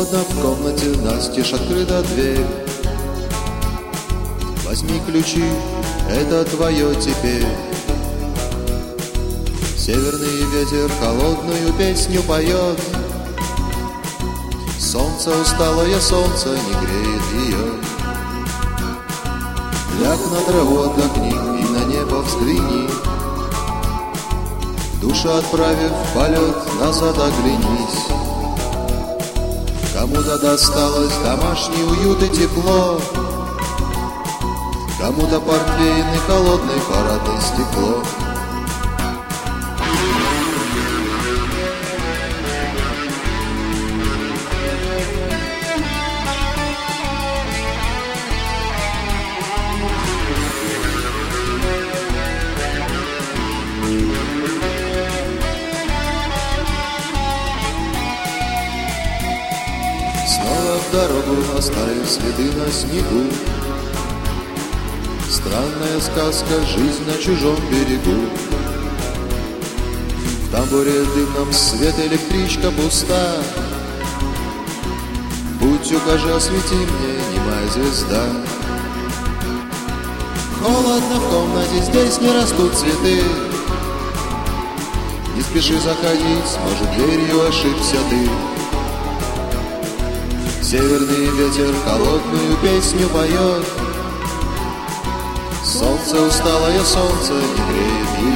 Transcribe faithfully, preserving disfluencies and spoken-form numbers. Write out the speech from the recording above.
Холодно в комнате, настежь открыта дверь. Возьми ключи, это твое теперь. Северный ветер холодную песню поет. Солнце, усталое солнце, не греет ее. Ляг на траву, отдохни и на небо взгляни. Душу отправив в полет, назад оглянись. Кому-то досталось домашний уют и тепло, кому-то портвейн и холодный парадное стекло. Снова в дорогу, оставив следы на снегу. Странная сказка, жизнь на чужом берегу. В тамбуре дымном свет, электричка пуста. Путь укажи, освети мне, немая звезда. Холодно в комнате, здесь не растут цветы. Не спеши заходить, может, дверью ошибся ты. Северный ветер холодную песню поет. Солнце, усталое солнце, не греет